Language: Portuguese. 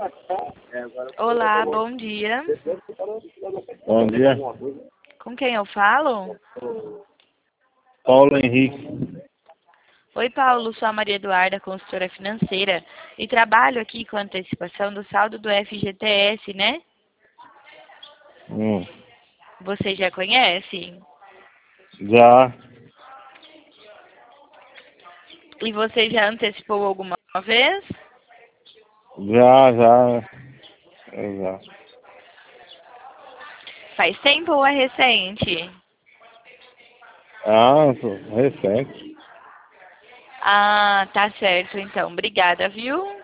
Olá, bom dia. Bom dia. Com quem eu falo? Paulo Henrique. Oi, Paulo, sou a Maria Eduarda, consultora financeira, e trabalho aqui com antecipação do saldo do FGTS, né? Você já conhece? Já, E você já antecipou alguma vez? já. Faz tempo ou é recente? Ah, recente. Ah, tá certo, então. Obrigada, viu?